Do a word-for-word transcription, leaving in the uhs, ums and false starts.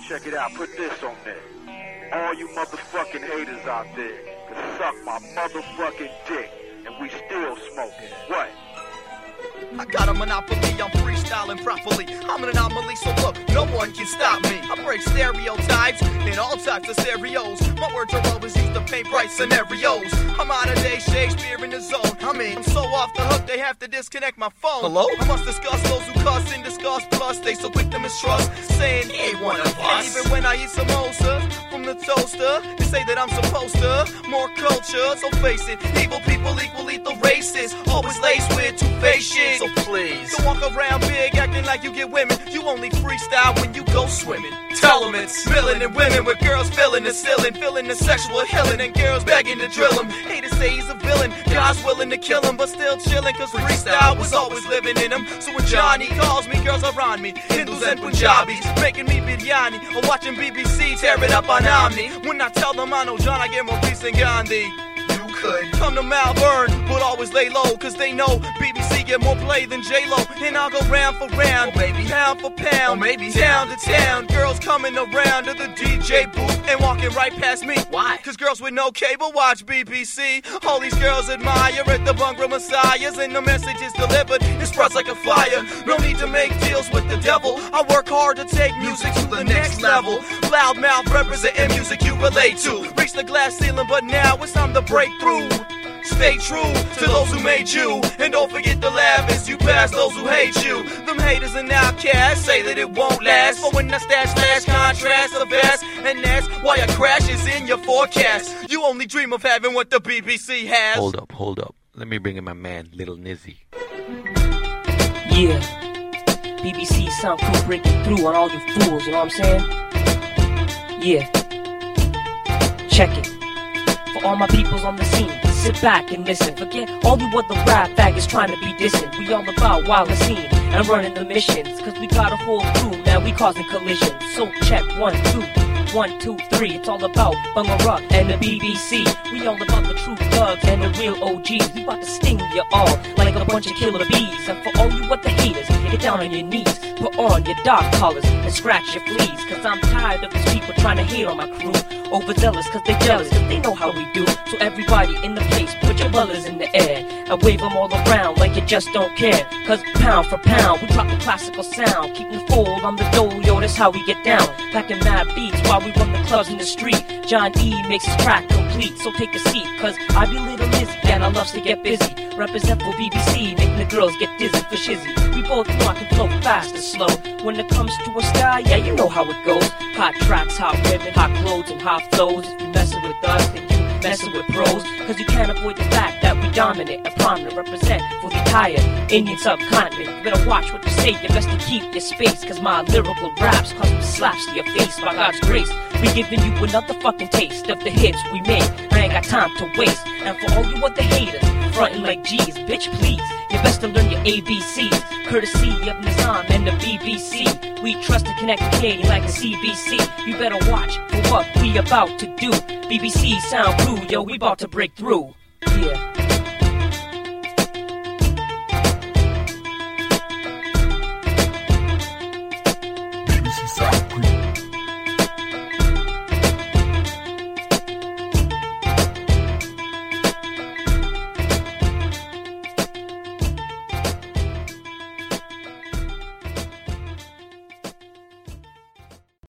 check it out, put this on there. All you motherfucking haters out there can suck my motherfucking dick, and we still smoking. What? I got a monopoly, I'm freestyling properly. I'm an anomaly, so look, no one can stop me. I break stereotypes in all types of stereos. My words are always used to paint bright scenarios. I'm out of day, Shakespeare in the zone. I mean, I'm so off the hook, they have to disconnect my phone. Hello? I must discuss those who cuss and discuss, plus they so quick to mistrust, saying he ain't one of us. And even when I eat samosas from the toaster, they say that I'm supposed to more culture. So face it, evil people equal lethal racists, always laced with two-faced shit. So please, don't walk around big acting like you get women. You only freestyle when you go swimming. Tell them it's milling and women with girls filling the ceiling, feeling the sexual healing, and girls begging to drill him. Haters say he's a villain, God's willing to kill him, but still chilling, cause freestyle was always living in him. So when Johnny calls me, girls are on me, Hindus and Punjabis, making me biryani, or watching B B C tear it up on Omni. When I tell them I know John, I get more peace than Gandhi. Could come to Malvern, but always lay low, cause they know B B C get more play than J-Lo. And I'll go round for round, oh, baby, pound for pound, oh, maybe town to town. Girls coming around to the D J booth and walking right past me. Why? Cause girls with no cable watch B B C. All these girls admire at the Bungra Messiahs, and the message is delivered, it spreads like a fire. No need to make deals with the devil, I work hard to take music to the next level. Loudmouth representing music you relate to. Reach the glass ceiling, but now it's time to break through. Stay true to those who made you, and don't forget to laugh as you pass those who hate you. Them haters and outcasts say that it won't last, but when the stats flash, contrast the best, and that's why a crash is in your forecast. You only dream of having what the B B C has. Hold up, hold up. Let me bring in my man, Little Nizzy. Yeah, B B C sound crew breaking through on all you fools, you know what I'm saying? Yeah, check it. For all my peoples on the scene, sit back and listen. Forget all you other rap faggots trying to be dissing. We all about wild and scene and running the missions, cause we got a whole crew, man, we causing collisions. So check one, two, one, two, three. It's all about Bungara and the B B C. We all about the true thugs and the real O Gs. We about to sting you all like a bunch of killer bees. And for all you other haters, get down on your knees, put on your dog collars and scratch your fleas. Cause I'm tired of these people trying to hate on my crew. Overzealous cause they jealous, cause they know how we do. So everybody in the place, put your brothers in the air and wave them all around like you just don't care. Cause pound for pound, we drop the classical sound. Keep the fold on the dough, yo, that's how we get down. Packing mad beats while we run the clubs in the street. John E makes his track complete, so take a seat. Cause I be Little Nizzy and I loves to get busy. Represent for B B C, making the girls get dizzy for shizzy. We both know I can flow fast or slow. When it comes to a style, yeah, you know how it goes. Hot tracks, hot women, hot clothes, and hot flows. If you messing with us, then you messing with pros. Cause you can't avoid the fact that we dominate and prominent. Represent for the entire Indian subcontinent. You better watch what you say, you best to keep your space. Cause my lyrical raps cause some slaps to your face. By God's grace, we giving you another fucking taste of the hits we made. I ain't got time to waste. And for all you other haters, frontin' like G's, bitch please, you best to learn your A B Cs. Courtesy of Nizam and the B B C. We trust and connect with Canadian like the C B C. You better watch for what we about to do. B B C sound crew, yo, we about to break through. Yeah.